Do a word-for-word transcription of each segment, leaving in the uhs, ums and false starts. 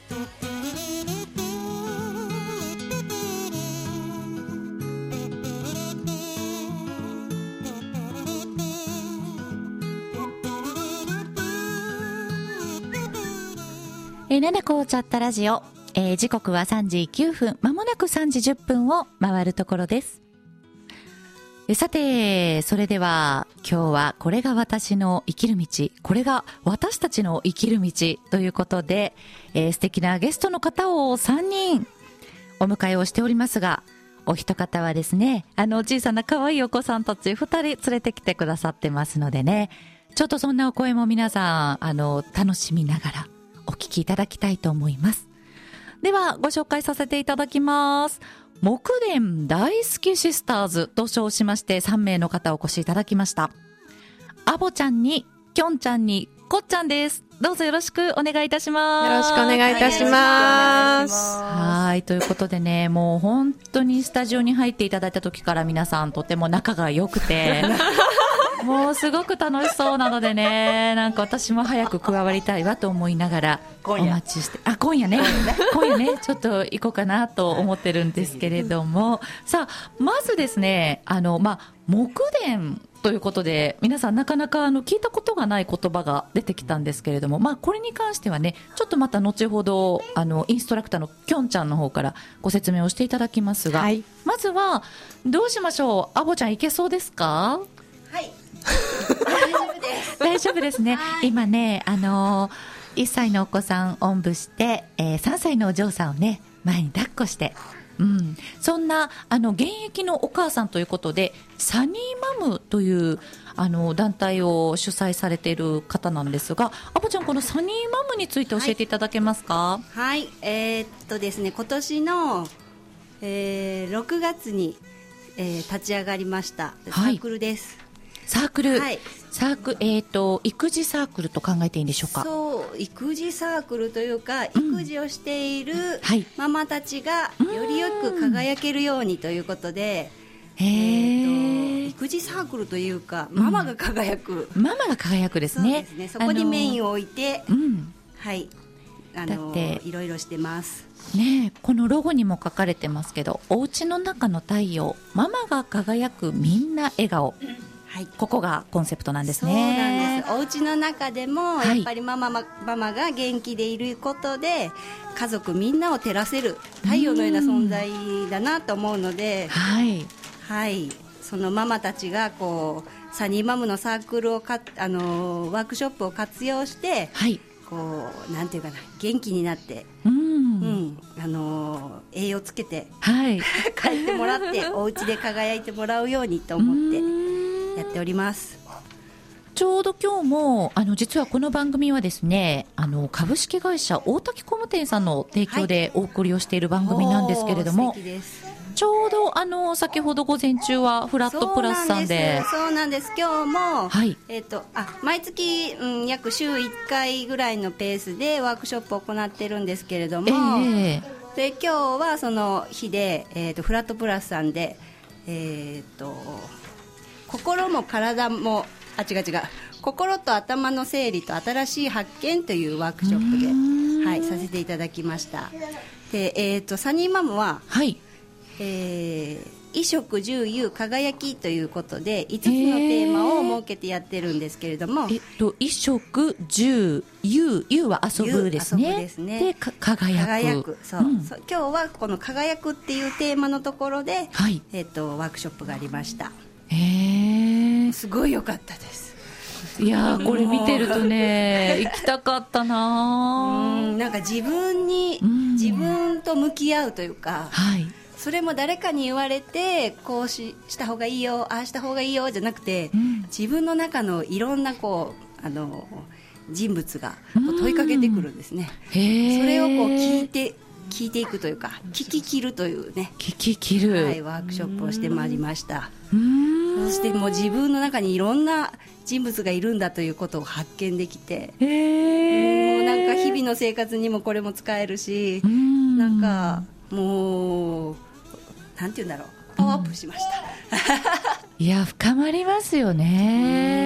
えー、ななこチャットラジオ、えー、時刻はさんじきゅうふん、まもなくさんじじゅっぷんを回るところです。えさて、それでは今日はこれが私の生きる道、これが私たちの生きる道ということで、えー、素敵なゲストの方をさんにんお迎えをしておりますが、お一方はですね、あの小さな可愛いお子さんたちふたり連れてきてくださってますのでね、ちょっとそんなお声も皆さんあの楽しみながらお聞きいただきたいと思います。ではご紹介させていただきます。木蓮大好きシスターズと称しましてさんめいの方お越しいただきました。アボちゃんにきょんちゃんにこっちゃんです。どうぞよろしくお願いいたします。 よろしくお願いいたします。 はい、ということでね、もう本当にスタジオに入っていただいた時から皆さんとても仲が良くてもうすごく楽しそうなのでね、なんか私も早く加わりたいわと思いながらお待ちして、あ、今夜ね今夜ねちょっと行こうかなと思ってるんですけれども、さあまずですね、あのまあ木蓮ということで皆さんなかなかあの聞いたことがない言葉が出てきたんですけれども、まあこれに関してはねちょっとまた後ほどあのインストラクターのきょんちゃんの方からご説明をしていただきますが、はい、まずはどうしましょう。アボちゃんいけそうですか？ はい、大丈夫です大丈夫ですね。今ね、あのー、いっさいのお子さんおんぶして、えー、さんさいのお嬢さんをね前に抱っこして、うん、そんなあの現役のお母さんということでサニーマムというあの団体を主催されている方なんですが、アボちゃんこのサニーマムについて教えていただけますか？ はい、はい、えー、っとですね今年の、えー、ろくがつに、えー、立ち上がりましたサークルです、 はい、サークル、 はい、 サーク、えーと、育児サークルと考えていいんでしょうか？ そう育児サークルというか、うん、育児をしているママたちがよりよく輝けるようにということで、えー、と育児サークルというかママが輝く、 うん、ママが輝くですね。 そうですね、そこにメインを置いて、 あのーうん、 はいあのー、だっていろいろしてますね。このロゴにも書かれてますけど、お家の中の太陽、ママが輝くみんな笑顔、はい、ここがコンセプトなんですね。 そうなんです。お家の中でもやっぱりママ、はい、ママが元気でいることで家族みんなを照らせる太陽のような存在だなと思うので、はい、はい、そのママたちがこうサニーマムのサークルをかあのワークショップを活用して、はい、こうなんていうかな、元気になって、うん、うん、あの栄養つけて、はい、帰ってもらってお家で輝いてもらうようにと思ってやっております。 ちょうど今日もあの実はこの番組はですね、あの株式会社大滝工務店さんの提供でお送りをしている番組なんですけれども、はい、ちょうどあの先ほど午前中はフラットプラスさんで、 そうなんです、そうなんです。今日も、はい、えーと、あ毎月、うん、約週いっかいぐらいのペースでワークショップを行ってるんですけれども、えー、で今日はその日で、えーと、フラットプラスさんで、えーと心も体もあ違う違う心と頭の整理と新しい発見というワークショップで、はい、させていただきました。で、えー、とサニーマムは、はい、えー、衣食住遊輝きということでいつつのテーマを設けてやってるんですけれども、えー、と衣食住遊遊は遊ぶですね。遊ぶですね。でか輝く、輝くそう、うん、そう今日はこの輝くっていうテーマのところで、はい、えー、とワークショップがありました。へすごい良かったです。 いやこれ見てるとね行きたかったな。 うんなんか自分に自分と向き合うというか、はい、それも誰かに言われてこう し, した方がいいよああした方がいいよじゃなくて、うん、自分の中のいろんなこうあの人物がこう問いかけてくるんですね。へそれをこう聞いて聞いていくというか聞き切るというね聞き切る、 はい、ワークショップをしてまいりました。うーんそしてもう自分の中にいろんな人物がいるんだということを発見できて、へーもうなんか日々の生活にもこれも使えるし、うんなんかもうなんていうんだろうパワーアップしました。 いや深まりますよね。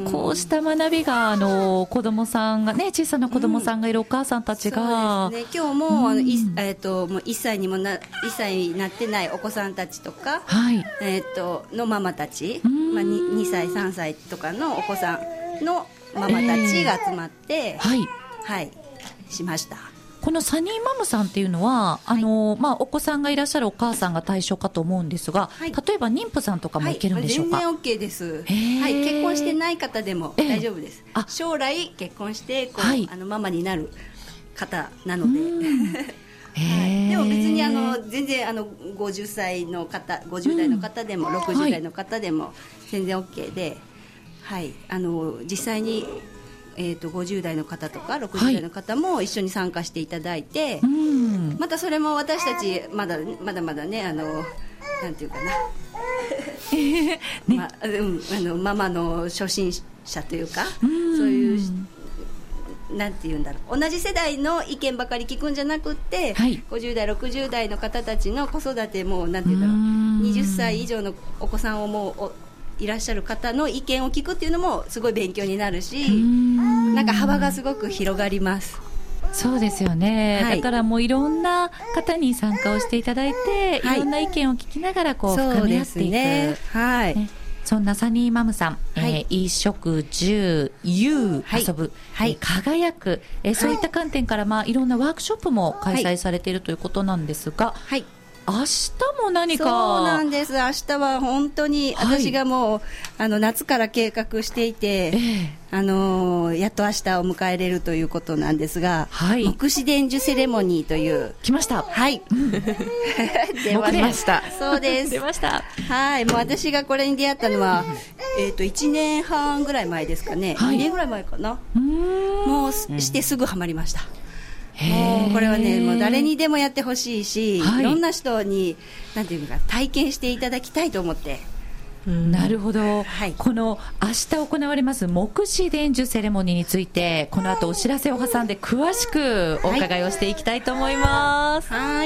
こうした学びがあの子供さんがね、小さな子供さんがいるお母さんたちが、 うん、そうですね、今日も、うん、あのいえー、ともういっさいにもないっさいになってないお子さんたちとか、はい、えー、とのママたち、まあ、に, にさいさんさいとかのお子さんのママたちが集まって、えー、はい、はい、しました。 このサニーマムさんっていうのは、はい、あのまあ、お子さんがいらっしゃるお母さんが対象かと思うんですが、はい、例えば妊婦さんとかもいけるんでしょうか？ はい、全然 OK です、はい、結婚してない方でも大丈夫です。将来結婚してこう、はい、あのママになる方なので、はい、でも別にあの全然あのごじゅっさいの方、ごじゅう代の方でも、うん、ろくじゅう代の方でも全然 OK で、はい、あの実際にえー、とごじゅう代の方とかろくじゅう代の方も一緒に参加していただいて、はい、またそれも私たちまだまだまだね、あのなんていうかな、ね、まあうん、あのママの初心者というか、そういうなんていうんだろう、同じ世代の意見ばかり聞くんじゃなくって、はい、ごじゅう代ろくじゅう代の方たちの子育てもなんていうんだろう、にじゅっさい以上のお子さんをもういらっしゃる方の意見を聞くっていうのもすごい勉強になるし、なんか幅がすごく広がります。 そうですよね、はい、だからもういろんな方に参加をしていただいて、はい、いろんな意見を聞きながらこう深め合っていく、ね、はい、ね、そんなサニーマムさん、はい、えー、衣食住遊、はい、遊ぶ、はい、えー、輝く、えー、そういった観点から、まあ、いろんなワークショップも開催されているということなんですが、はい、明日も何か。 そうなんです。明日は本当に私がもう、はい、あの夏から計画していて、えー、あのー、やっと明日を迎えれるということなんですが、はい、目視伝授セレモニーという来ました。 はい。 出ました。 そうです。 出ました。 はい。もう私がこれに出会ったのは、えっといちねんはんぐらい前ですかね。はい、にねんぐらい前かな。うーん、もうしてすぐハマりました。もうこれはね、もう誰にでもやってほしいし、はい、いろんな人になんていうか体験していただきたいと思って、 うん、なるほど、はい、この明日行われます目視伝授セレモニーについてこの後お知らせを挟んで詳しくお伺いをしていきたいと思います。 はい、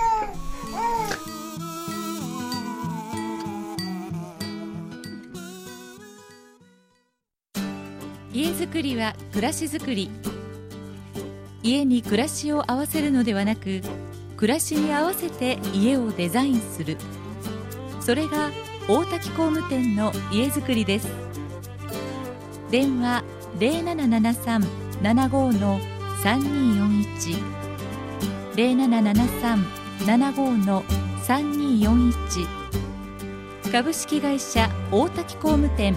家づくりは暮らしづくり。家に暮らしを合わせるのではなく、暮らしに合わせて家をデザインする。それが大滝工務店の家づくりです。電話 ゼロななななさん ななご さんにーよんいち ゼロななななさん ななご さんにーよんいち 株式会社大滝工務店。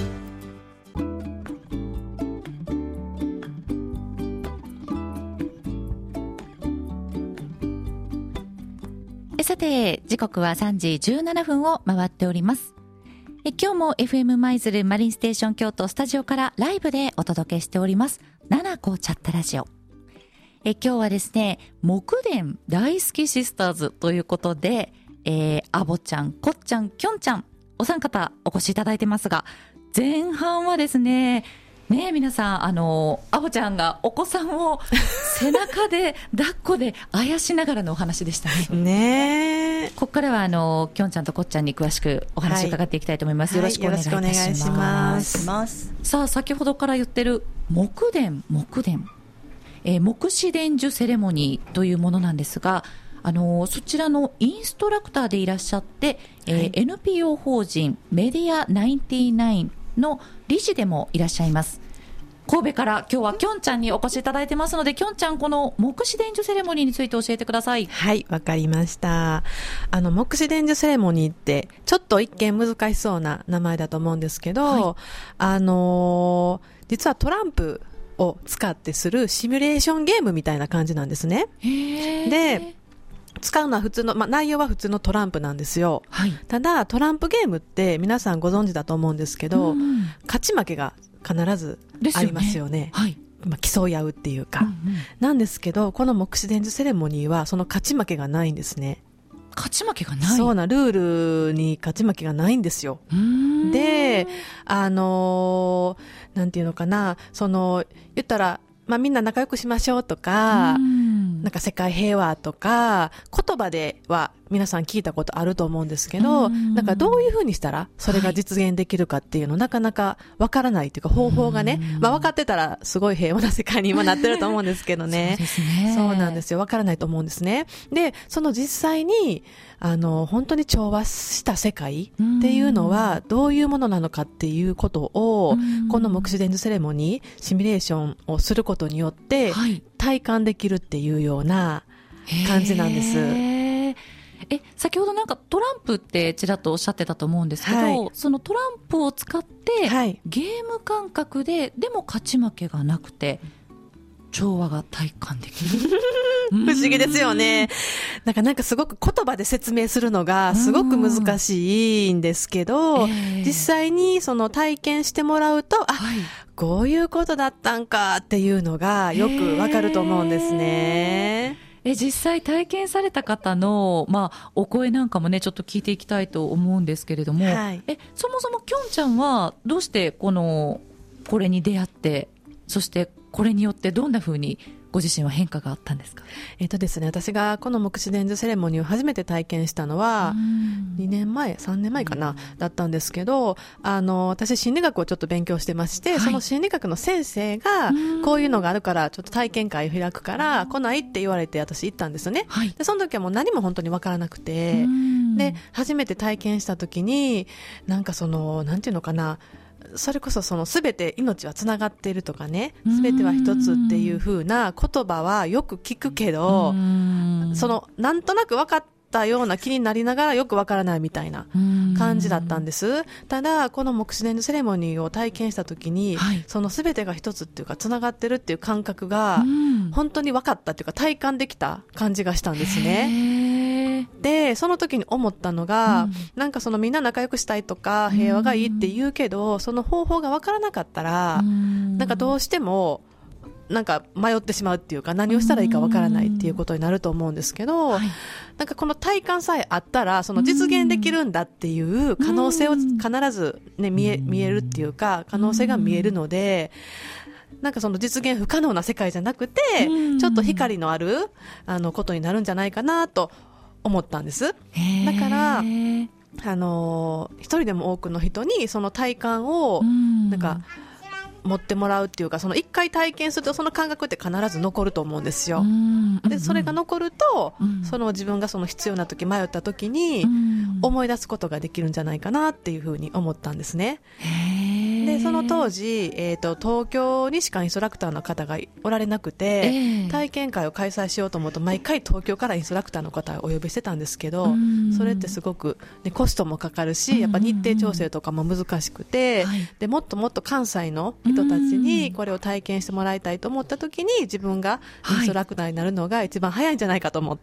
さて時刻はさんじじゅうななふんを回っております。え今日も エフエム 舞鶴マリンステーション京都スタジオからライブでお届けしておりますななこチャットラジオ。え今日はですね、木伝大好きシスターズということで、えー、アボちゃん、こっちゃん、きょんちゃんお三方お越しいただいてますが、前半はですねねえ皆さん、あのアボちゃんがお子さんを背中で抱っこであやしながらのお話でしたね。 ねえ。 ここからはあのきょんちゃんとこっちゃんに詳しくお話を伺っていきたいと思います。はい、よろしくお願いいたします。はい、よろしくお願いします。さあ先ほどから言ってる木伝木伝、えー、目視伝授セレモニーというものなんですが、あのそちらのインストラクターでいらっしゃって、えーはい、エヌピーオー 法人メディアナインティナインの理事でもいらっしゃいます。神戸から今日はきょんちゃんにお越しいただいてますので、きょんちゃんこの目視伝授セレモニーについて教えてください。 はい、わかりました。あの目視伝授セレモニーってちょっと一見難しそうな名前だと思うんですけど、はい、あのー、実はトランプを使ってするシミュレーションゲームみたいな感じなんですね。へー。で使うのは普通の、まあ、内容は普通のトランプなんですよ。はい、ただトランプゲームって皆さんご存知だと思うんですけど、うん、勝ち負けが必ずありますよね。はい、まあ、競い合うっていうか、うんうん、なんですけどこの目視伝授セレモニーはその勝ち負けがないんですね。 勝ち負けがない。 そうな、ルールに勝ち負けがないんですよ。うーんで、あのー、なんていうのかな、その言ったら、まあ、みんな仲良くしましょうとか、うんなんか世界平和とか言葉では皆さん聞いたことあると思うんですけど、なんかどういうふうにしたらそれが実現できるかっていうの、はい、なかなかわからないというか方法がね、まあ分かってたらすごい平和な世界に今なってると思うんですけどね。 そうですね。 そうなんですよ。わからないと思うんですね。で、その実際に、あの、本当に調和した世界っていうのはどういうものなのかっていうことを、この目視伝授セレモニー、シミュレーションをすることによって体感できるっていうような感じなんです。 え、先ほどなんかトランプってちらっとおっしゃってたと思うんですけど、はい、そのトランプを使って、はい、ゲーム感覚ででも勝ち負けがなくて調和が体感できる不思議ですよね。なんかなんかすごく言葉で説明するのがすごく難しいんですけど、えー、実際にその体験してもらうと、あ、はい、こういうことだったんかっていうのがよくわかると思うんですね。 えーえ、実際体験された方の、まあ、お声なんかもね、ちょっと聞いていきたいと思うんですけれども、はい、え、そもそもきょんちゃんは、どうしてこの、これに出会って、そしてこれによってどんな風にご自身は変化があったんですか？ えっとですね、私がこの目視伝授セレモニーを初めて体験したのは、にねんまえ、さんねんまえかな、だったんですけど、あの、私心理学をちょっと勉強してまして、はい、その心理学の先生が、こういうのがあるから、ちょっと体験会を開くから、来ないって言われて私行ったんですよね。はい、で、その時はもう何も本当にわからなくて、で、初めて体験した時に、なんかその、なんていうのかな、それこそその全て命はつながっているとかね、全ては一つっていう風な言葉はよく聞くけど、そのなんとなく分かったような気になりながらよく分からないみたいな感じだったんです。ただこの目視伝授セレモニーを体験した時に、はい、その全てが一つっていうかつながってるっていう感覚が本当に分かったっていうか体感できた感じがしたんですね。で、その時に思ったのが、うん、なんかそのみんな仲良くしたいとか平和がいいって言うけど、うん、その方法が分からなかったら、うん、なんかどうしてもなんか迷ってしまうっていうか何をしたらいいか分からないっていうことになると思うんですけど、うん、なんかこの体感さえあったらその実現できるんだっていう可能性を必ず、ね、見え、見えるっていうか可能性が見えるので、なんかその実現不可能な世界じゃなくて、うん、ちょっと光のあるあのことになるんじゃないかなと思ったんです。だからあの一人でも多くの人にその体感をなんか持ってもらうっていうか、その一回体験するとその感覚って必ず残ると思うんですよ。でそれが残ると、その自分がその必要な時迷った時に思い出すことができるんじゃないかなっていうふうに思ったんですね。でその当時、えーと、東京にしかインストラクターの方がおられなくて、えー、体験会を開催しようと思うと毎回東京からインストラクターの方をお呼びしてたんですけど、それってすごく、ね、コストもかかるし、やっぱ日程調整とかも難しくて、でもっともっと関西の人たちにこれを体験してもらいたいと思った時に自分がインストラクターになるのが一番早いんじゃないかと思って、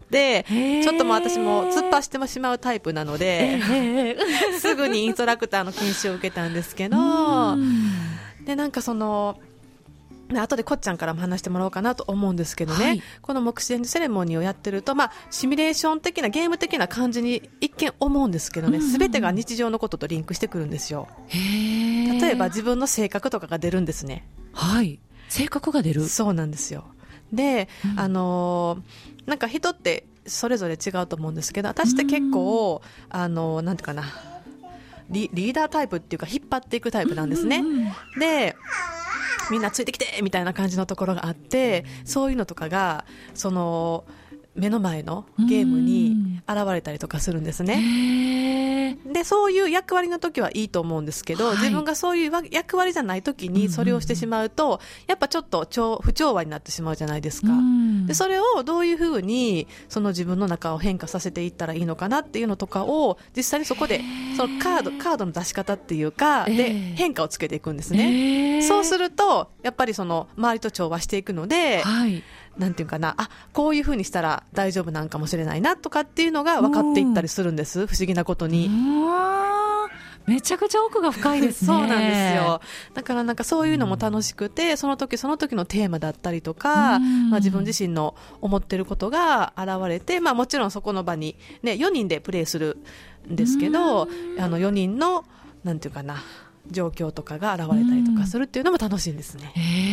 はい、ちょっともう私も突っ走ってしまうタイプなので、すぐにインストラクターの研修を受けたんですけど、でなんかその後でこっちゃんからも話してもらおうかなと思うんですけどね、はい、この目視伝授セレモニーをやってると、まあ、シミュレーション的なゲーム的な感じに一見思うんですけどね、すべ、うん、てが日常のこととリンクしてくるんですよ。へ例えば自分の性格とかが出るんですね。 はい、性格が出る。 そうなんですよ。で、うん、あのー、なんか人ってそれぞれ違うと思うんですけど、私って結構、うん、あのー、なんていうかなリ、リーダータイプっていうか引っ張っていくタイプなんですね、うんうんうん、でみんなついてきてみたいな感じのところがあって、そういうのとかがその目の前のゲームに現れたりとかするんですね。でそういう役割の時はいいと思うんですけど、はい、自分がそういう役割じゃない時にそれをしてしまうと、うんうん、やっぱちょっと調不調和になってしまうじゃないですか、うん、でそれをどういうふうにその自分の中を変化させていったらいいのかなっていうのとかを実際にそこでそのカード、カードの出し方っていうかで変化をつけていくんですね、えー、そうするとやっぱりその周りと調和していくので、はい、なんていうかな、あ、こういう風にしたら大丈夫なんかもしれないなとかっていうのが分かっていったりするんです。不思議なことに。 めちゃくちゃ奥が深いですね。 そうなんですよ。だからなんかそういうのも楽しくて、その時その時のテーマだったりとか、まあ、自分自身の思ってることが現れて、まあ、もちろんそこの場に、ね、よにんでプレイするんですけど、あのよにんのなんていうかな状況とかが現れたりとかするっていうのも楽しいんですね。 へー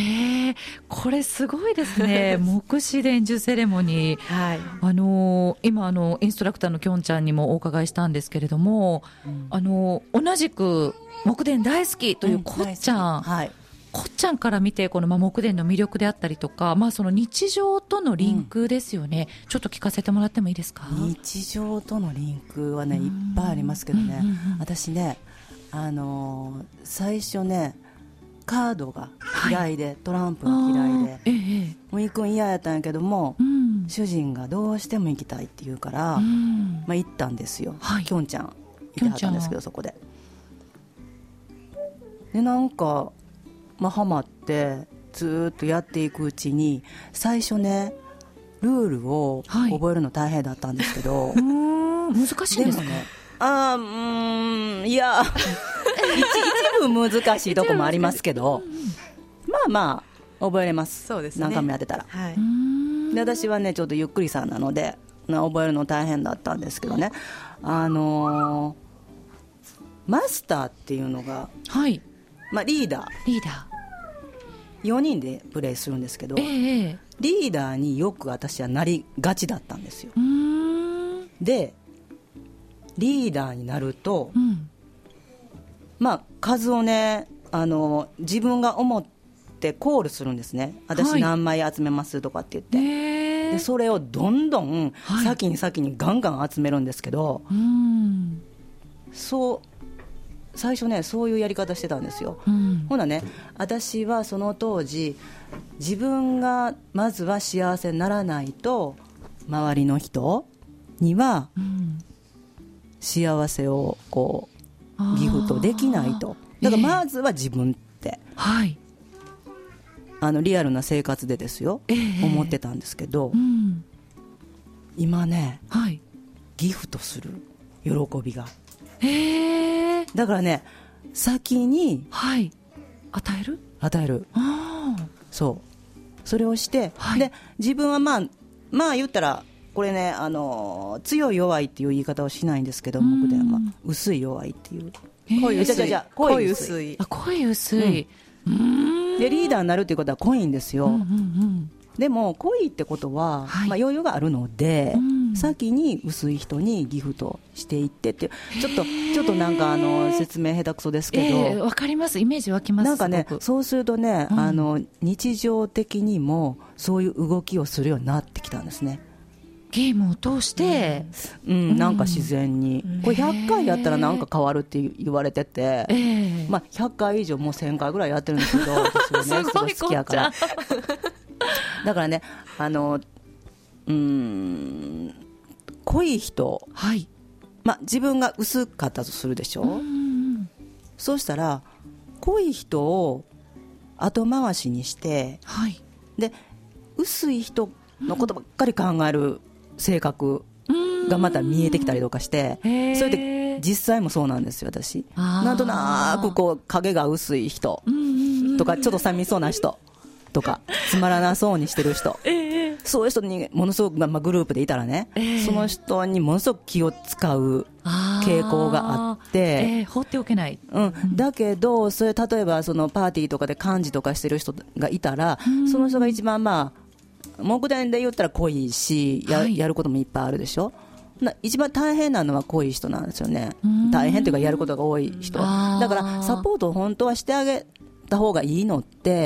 えー、これすごいですね目視伝授セレモニー、はい、あの今あのインストラクターのきょんちゃんにもお伺いしたんですけれども、うん、あの同じく木伝大好きというこっちゃん、うん、はい、こっちゃんから見てこの、まあ、木伝の魅力であったりとか、まあ、その日常とのリンクですよね、うん、ちょっと聞かせてもらってもいいですか。 日常とのリンクはねいっぱいありますけどね、うんうんうん、私ね、あのー、最初ねカードが嫌いで、はい、トランプが嫌いで、ええ、もう行くん嫌やったんやけども、うん、主人がどうしても行きたいって言うから、うん、まあ、行ったんですよ、はい、きょんちゃんいてはったんですけど、そこででなんか、まあ、ハマってずっとやっていくうちに最初ねルールを覚えるの大変だったんですけど、はい、うーん難しいですか。 でもね、あーうーんいや一部難しいとこもありますけどまあまあ覚えれます。そうですね、何回もやってたら、はい、で私はねちょっとゆっくりさんなので覚えるの大変だったんですけどね、あのー、マスターっていうのが、はい、まあ、リーダーリーダーよにんでプレーするんですけど、えー、リーダーによく私はなりがちだったんですよ。うーんでリーダーになると、うん、まあ数をねあの自分が思ってコールするんですね。私何枚集めますとかって言って、はい、でそれをどんどん先に先にガンガン集めるんですけど、はい、うんそう最初ねそういうやり方してたんですよ、うん、ほなね私はその当時自分がまずは幸せにならないと周りの人には幸せをこうギフトできないと。だからまずは自分って、えーはい、あのリアルな生活でですよ、えー、思ってたんですけど、うん、今ね、はい、ギフトする喜びが、えー、だからね先に、はい、 与える与えるあそうそれをして、はい、で自分はまあまあ言ったらこれね、あのー、強い弱いっていう言い方をしないんですけど僕では、まあ、薄い弱いっていう濃い薄い濃い薄い濃い薄い、うん、うーんでリーダーになるっていうことは濃いんですよ、うんうんうん、でも濃いってことは、はい、まあ、余裕があるので、うん、先に薄い人にギフトしていってってちょっとちょっとなんかあの説明下手くそですけど、 えー、分かりますイメージ湧きますなんかねそうするとね、うん、あの日常的にもそういう動きをするようになってきたんですね。 ゲームを通して、 うんうん、なんか自然に、うん、これひゃっかいやったらなんか変わるって言われてて、えーまあ、ひゃっかい以上もうせんかいぐらいやってるんですけど私はねすごい好きやからだからねあのうーん濃い人、はいまあ、自分が薄かったとするでしょ、うん、そうしたら濃い人を後回しにして、はい、で薄い人のことばっかり考える性格がまた見えてきたりとかして、それで実際もそうなんですよ私。なんとなくこう影が薄い人とかちょっと寂しそうな人とかつまらなそうにしてる人、そういう人にものすごく、まあ、グループでいたらね、その人にものすごく気を使う傾向があって、 えー、放っておけない、 うん、だけどそれ例えばそのパーティーとかで幹事とかしてる人がいたら、その人が一番まあ木伝で言ったら濃いし や,、はい、やることもいっぱいあるでしょ。な一番大変なのは濃い人なんですよね。大変というかやることが多い人だからサポートを本当はしてあげた方がいいのって、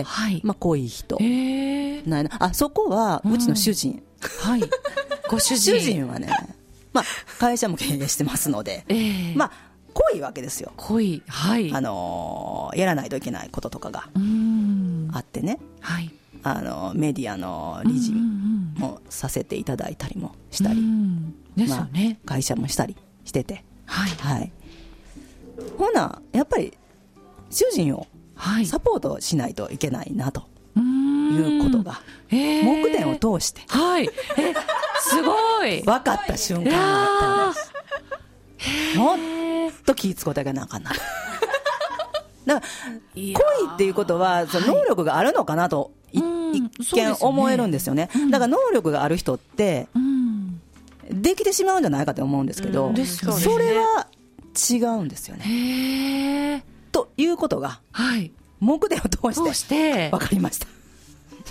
はいまあ、濃い人、えー、ないなあそこはうちの主人、 うん、はいご主人主人はね、まあ、会社も経営してますので、えー、まあ濃いわけですよ。 濃い、はいあのー、やらないといけないこととかがあってね、はいあのメディアの理事もさせていただいたりもしたり、うんうんまあですよね、会社もしたりしてて、はいはい、ほなやっぱり主人をサポートしないといけないなということが、はい、木伝を通して、 はい、えすごい分かった瞬間があったんです。もっと気ぃつこうてあげなあかんなだから濃いっていうことはその能力があるのかなと、はい、一見思えるんですよね、うん、だから能力がある人って、うん、できてしまうんじゃないかと思うんですけど、うん、それは違うんですよね。へーということが、はい、木伝を通して分かりました。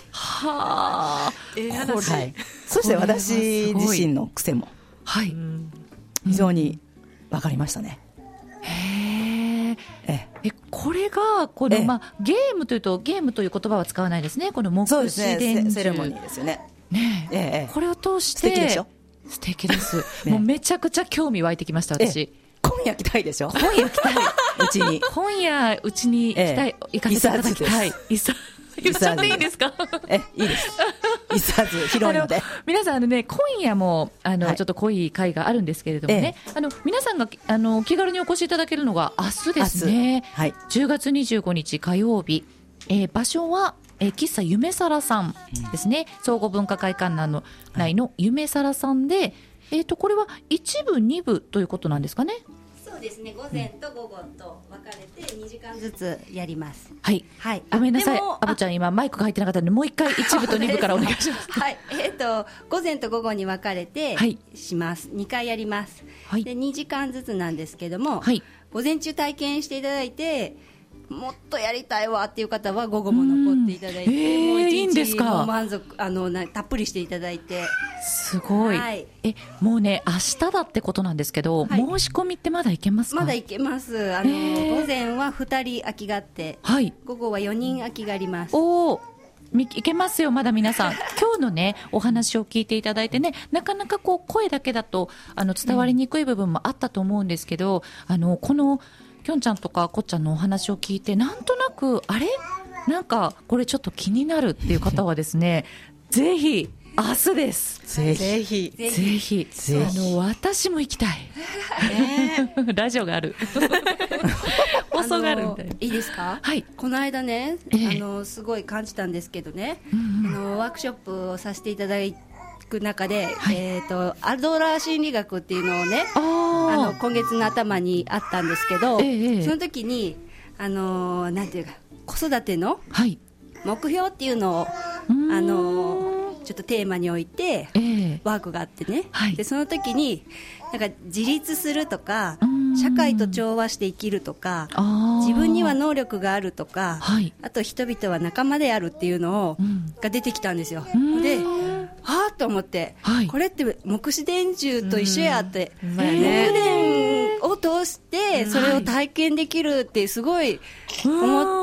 はあ、 えー、話、はい、 そして私自身の癖も、 はい、 非常に分かりましたね。 へえ、え、これがこの、まあ、ゲームというとゲームという言葉は使わないですね。この目視伝授、 そうですね、セレモニーですよね。 ねえ、ええ、これを通して素敵でしょ。 素敵です、ね、もうめちゃくちゃ興味湧いてきました私。 ええ、今夜来たいでしょ。 今夜来たいうちに今夜うちに行きたい、ええ、行かせていただきたい。いさ言っちゃっていいですか。 え、いいです。いさず広いので。 皆さんあのね、今夜もあの、はい、ちょっと濃い会があるんですけれどもね、ええ、あの皆さんがあの気軽にお越しいただけるのが明日ですね。はい、じゅうがつにじゅうごにち火曜日、えー、場所は、えー、喫茶夢皿さんですね、うん、総合文化会館内の、内の夢皿さんで、えーとこれはいち部に部ということなんですかね。 そうですね、午前と午後と分かれてにじかんずつやります。 はい、はい、ごめんなさい、あぶちゃん今マイクが入ってなかったのでもう一回いち部とに部からお願いします。 はい、えーと午前と午後に分かれてします、はい、にかいやります、はい、でにじかんずつなんですけども、はい、午前中体験していただいてもっとやりたいわっていう方は午後も残っていただいて、えー、もう一日も満足あのなたっぷりしていただいて。 すごい、はい、えもうね明日だってことなんですけど、はい、申し込みってまだいけますか。 まだいけます。あの午前はふたり空きがあって、はい、午後はよにん空きがあります。 おー、いけますよまだ皆さん今日のねお話を聞いていただいてね、なかなかこう声だけだとあの伝わりにくい部分もあったと思うんですけど、うん、あのこのきょんちゃんとかこっちゃんのお話を聞いてなんとなくあれなんかこれちょっと気になるっていう方はですねぜひ明日です。 ぜひぜひぜひあの私も行きたい、えー、ラジオがある放送があるみたいな。 いいですか。はい、この間ね、えー、あのすごい感じたんですけどね、うんうん、あのワークショップをさせていただく中で、はい、えーと、アドラー心理学っていうのをねあの今月の頭にあったんですけど、えー、その時にあのなんていうか子育ての目標っていうのを、はい、あのちょっとテーマに置いて、えー、ワークがあってね、はい、でその時になんか自立するとか社会と調和して生きるとか自分には能力があるとか、はい、あと人々は仲間であるっていうのを、うん、が出てきたんですよ。ではぁと思って、はい、これって目視伝授と一緒やって、目伝を通してそれを体験できるってすごい思って、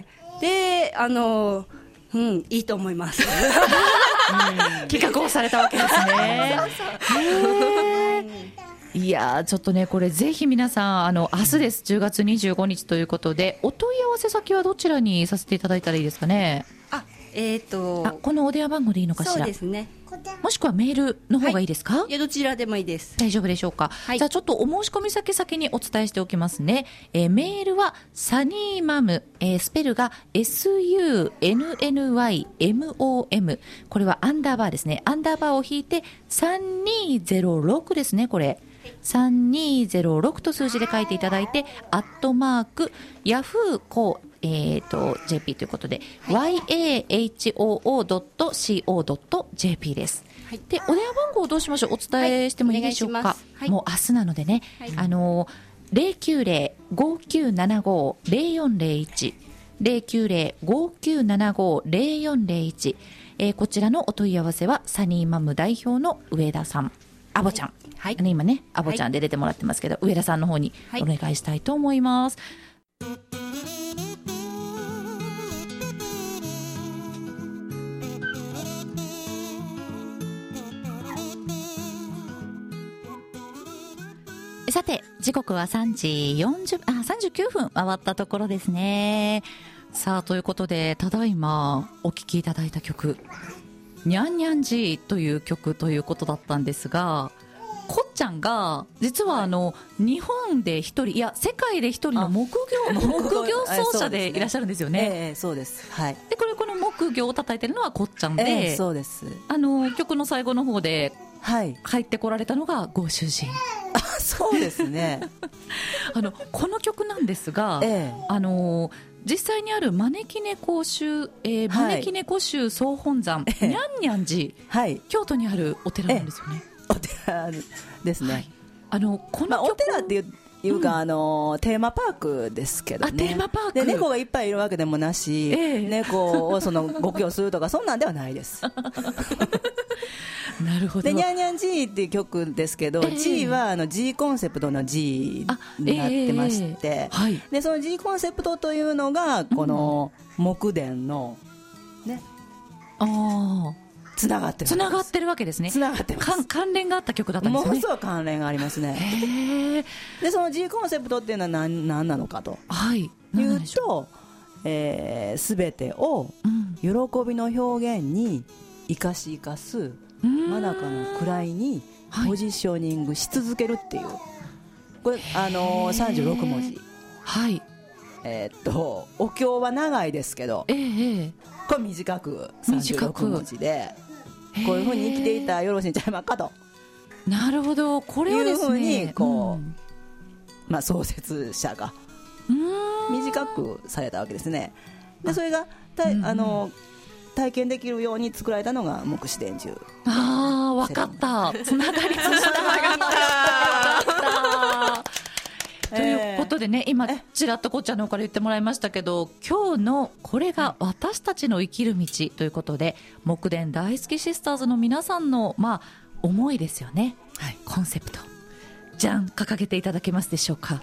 であのうん、いいと思います企画をされたわけですね。いやちょっとねこれぜひ皆さんあの明日ですじゅうがつにじゅうごにちということでお問い合わせ先はどちらにさせていただいたらいいですかね。 あ、えーとあこのお電話番号でいいのかしら。 そうですね。 もしくはメールの方がいいですか。 はい、いやどちらでもいいです。 大丈夫でしょうか。はい、じゃあちょっとお申し込み先先にお伝えしておきますね。えー、メールはサニーマム、えー、スペルが エスユーエヌエヌワイエムオーエム、 これはアンダーバーですね。アンダーバーを引いてさんにーぜろろくですね。これさんにーぜろろくと数字で書いていただいてアットマークヤフーコーえー、と ジェーピー ということで、はい、ワイエーエイチオーオードットシーオードットジェーピー です、はい、でお電話番号をどうしましょう。お伝えしてもいいでしょうか。はい、もう明日なのでね、はい、あの ゼロきゅうゼロ ごきゅうななご ゼロよんゼロいち ゼロきゅうゼロ ごきゅうななご ゼロよんゼロいち、えー、こちらのお問い合わせはサニーマム代表の上田さん、アボちゃん、はい、あの今ねアボちゃんで出てもらってますけど、はい、上田さんの方にお願いしたいと思います。はい、さて時刻はさんじよんじゅうあさんじゅうきゅうふん回ったところですね。さあということでただいまお聴きいただいた曲にゃんにゃんじーという曲ということだったんですが、こっちゃんが実はあの日本で一人いや世界で一人の木魚木魚奏者でいらっしゃるんですよね。 ええ、そうです、はい、 でこれこの木魚を叩いてるのはこっちゃんで、 ええ、そうです。 あの曲の最後の方で入ってこられたのがご主人。 あ、そうですねあのこの曲なんですが、ええ、あの実際にある招き猫宗、えーはい、招き猫宗総本山、ええ、にゃんにゃん寺、はい、京都にあるお寺なんですよね。 お寺ですね。はい、 あのこの曲、 まあ、お寺っていうか、うん、あのテーマパークですけどね。 あ、テーマパークで猫がいっぱいいるわけでもなし、えー、猫をそのご供するとかそんなんではないですなるほど。 でニャンニャン G っていう曲ですけど、えー、G はあの G コンセプトの G になってまして、えーはい、でその G コンセプトというのがこの木伝のね、うん、あつながってるつながってるわけですね。 つながってます。 関連があった曲だったんですね。 ものすごい関連がありますね。へでその G コンセプトっていうのは何, 何なのかと、はい、いうと、えー、全てを喜びの表現に生かし生かす真中の位にポジショニングし続けるっていう、これあのー、さんじゅうろくもじ、はい、えー、っとお経は長いですけど、えー、これ短くさんじゅうろくもじでこういうふうに生きていたらよろしいんちゃいますかと。 なるほど、これをですね、 いうふうにこう、うんまあ、創設者が短くされたわけですね。でそれがた、うん、あの体験できるように作られたのが目視伝授。 ああ、分かった。つながりました。ということでね、今ちらっとこっちゃんの方から言ってもらいましたけど、今日のこれが私たちの生きる道ということで、木伝大好きシスターズの皆さんのまあ思いですよね、はい、コンセプトじゃん掲げていただけますでしょうか。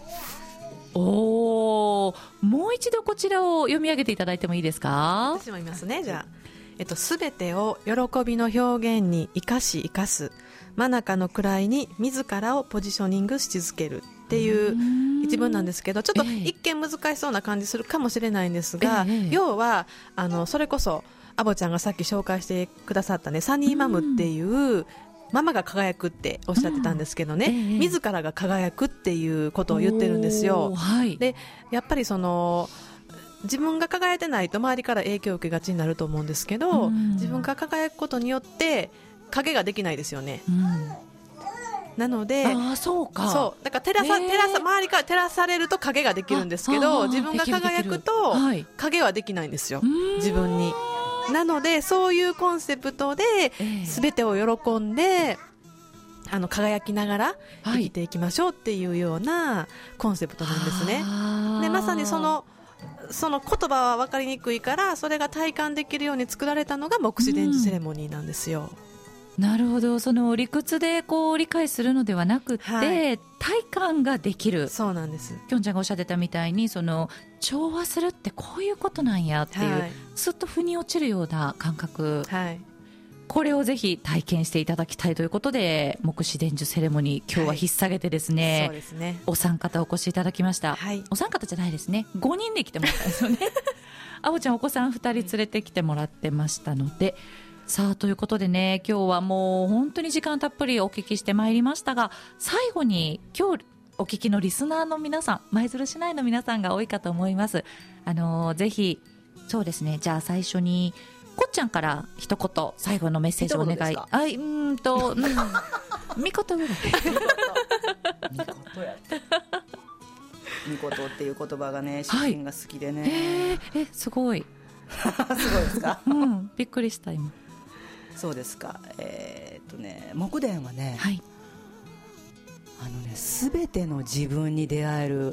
おー、もう一度こちらを読み上げていただいてもいいですか。 私も言いますね。じゃあ、えっと、全てを喜びの表現に生かし生かす真中の位に自らをポジショニングし続けるっていう一文なんですけど、ちょっと一見難しそうな感じするかもしれないんですが、えー、要はあのそれこそアボちゃんがさっき紹介してくださったね、サニーマムっていうママが輝くっておっしゃってたんですけどね、うんえー、自らが輝くっていうことを言ってるんですよ、はい、でやっぱりその自分が輝いてないと周りから影響を受けがちになると思うんですけど、うん、自分が輝くことによって影ができないですよね、うん、なのであそうかそうだから照らさ、照らさ周りから照らされると影ができるんですけど、自分が輝くと影はできないんですよ、自分に。なのでそういうコンセプトで全てを喜んであの輝きながら生きていきましょうっていうようなコンセプトなんですね。でまさにそのその言葉は分かりにくいからそれが体感できるように作られたのが目視伝授セレモニーなんですよ、 うん、なるほど。その理屈でこう理解するのではなくて、はい、体感ができる。そうなんです。きょんちゃんがおっしゃってたみたいにその調和するってこういうことなんやっていう、はい、すっと腑に落ちるような感覚、はい、これをぜひ体験していただきたいということで目視伝授セレモニー今日は引っ提げてですね、はい、そうですね、お三方お越しいただきました、はい、お三方じゃないですね、ごにんで来てもらったんですよねあおちゃんお子さんふたり連れてきてもらってましたので、さあということでね、今日はもう本当に時間たっぷりお聞きしてまいりましたが、最後に今日お聞きのリスナーの皆さん、舞鶴市内の皆さんが多いかと思います。あのー、ぜひそうですね、じゃあ最初にこっちゃんから一言最後のメッセージをお願い。あいうんと、うん、みことぐらいみことやみことっていう言葉がね、主人が好きでね、はい、 えー、えすごいすごいですか、 うん、びっくりした今。 そうですか。えー、っとね木伝はね、はい、あのね全ての自分に出会える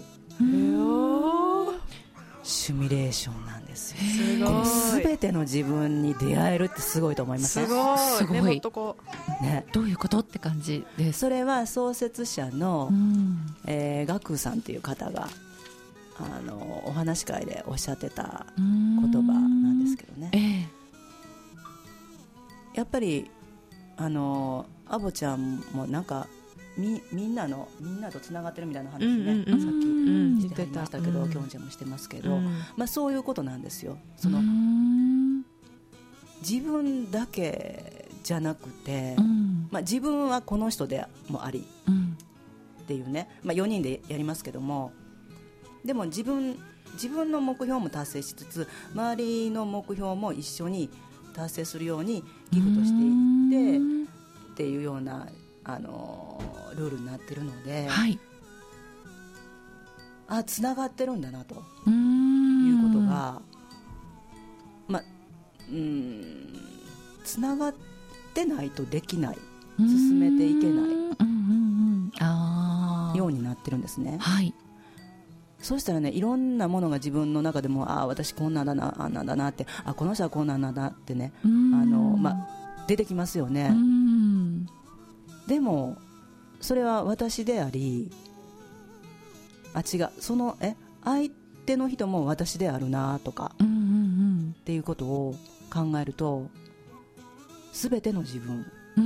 シミュレーションなんですよ。すごい。この全ての自分に出会えるってすごいと思いますね。 すごい。 すごい。 ね、 どういうことって感じです。 それは創設者の、うんえー、ガクさんという方があのお話し会でおっしゃってた言葉なんですけどね、えー、やっぱりあのアボちゃんもなんか み, みんなのみんなとつながってるみたいな話ね、うんうんうん、さっきしてはりましたけど、うん、きょんちゃんもしてますけど、うんまあ、そういうことなんですよ。その自分だけじゃなくて、うんまあ、自分はこの人でもあり、うん、っていうね、まあ、よにんでやりますけども、でも自分自分の目標も達成しつつ周りの目標も一緒に達成するようにギフトしていってっていうようなあのルールになってるので、はい、あつながってるんだなということが、まあうんつながってないとできない、進めていけない、うんうんうん、あようになってるんですね。 はい。 そうしたらね、いろんなものが自分の中でも、ああ私こんなんだな、あんなんだなって、あこの人はこんなんだなってね、あの、まあ、出てきますよね。うんでもそれは私であり、あ違うそのえ相手の人も私であるなとか、うんうんうん、っていうことを考えると、全ての自分、うん、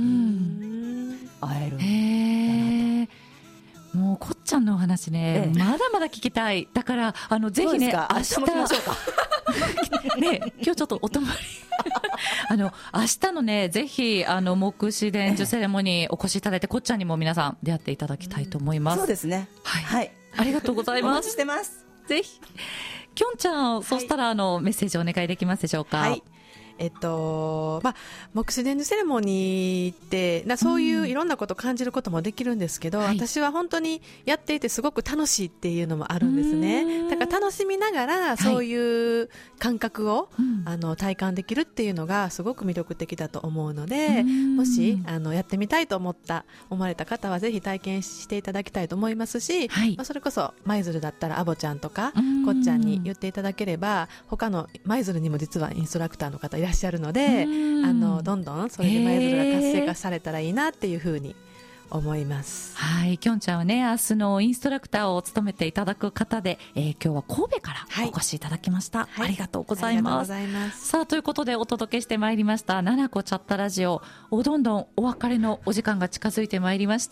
会えるんだなと。 もうこっちゃんのお話ね、ええ、まだまだ聞きたい。だからあのぜひね、 明日も来ましょうかね、今日ちょっとお泊まりあの明日のね、ぜひあの目視伝授セレモニーお越しいただいて、こっちゃんにも皆さん出会っていただきたいと思います。 そうですね、 はい、はい、ありがとうございます。 お待ちしてます。 ぜひきょんちゃん、はい、そしたらあのメッセージお願いできますでしょうか。 はい、えっとまあ、目視伝授セレモニーってな、そういういろんなことを感じることもできるんですけど、うん、私は本当にやっていてすごく楽しいっていうのもあるんですね。だから楽しみながらそういう感覚を、はい、あの体感できるっていうのがすごく魅力的だと思うので、もしあのやってみたいと思った思われた方はぜひ体験していただきたいと思いますし、はい、まあ、それこそ舞鶴だったらアボちゃんとかこっちゃんに言っていただければ、他の舞鶴にも実はインストラクターの方いらっしゃるので、あのどんどんそれで舞鶴が活性化されたらいいなっていうふうに思います。 はい、きょんちゃんはね、明日のインストラクターを務めていただく方で、えー、今日は神戸からお越しいただきました、はい、ありがとうございます。 ありがとうございます。 さあ、ということでお届けしてまいりましたななこチャットラジオ、おどんどんお別れのお時間が近づいてまいりました。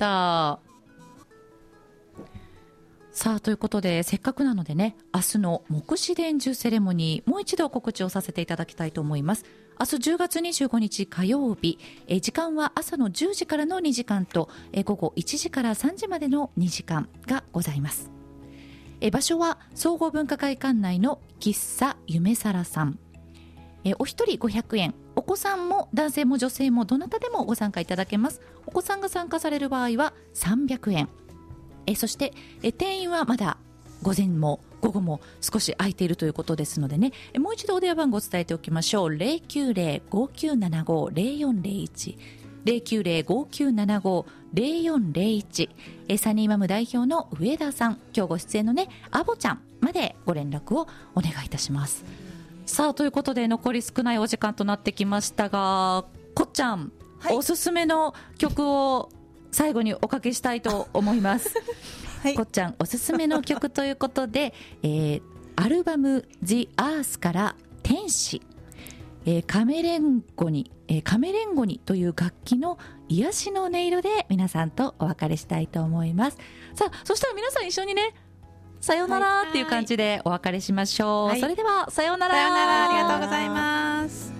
さあ、ということでせっかくなのでね、明日の目視伝授セレモニー、もう一度告知をさせていただきたいと思います。明日じゅうがつにじゅうごにち火曜日、え時間は朝のじゅうじからのにじかんとえ午後いちじからさんじまでのにじかんがございます。え場所は総合文化会館内の喫茶夢皿さん。えお一人ごひゃくえん、お子さんも男性も女性もどなたでもご参加いただけます。お子さんが参加される場合はさんびゃくえん。えそしてえ定員はまだ午前も午後も少し空いているということですのでね、えもう一度お電話番号を伝えておきましょう。 ゼロきゅうゼロ ごきゅうななご ゼロよんゼロいち ゼロきゅうゼロ ごきゅうななご ゼロよんゼロいち、えサニーマム代表の上田さん、今日ご出演のねアボちゃんまでご連絡をお願いいたします。さあ、ということで残り少ないお時間となってきましたが、こっちゃん、はい、おすすめの曲を最後におかけしたいと思いますはい、こっちゃんおすすめの曲ということで、えー、アルバム The Earth から天使、えー、カメレンゴニ、えー、カメレンゴニという楽器の癒しの音色で皆さんとお別れしたいと思います。さあ、そしたら皆さん一緒にね、さようならっていう感じでお別れしましょう、はい、それではさようなら。 さようなら、ありがとうございます。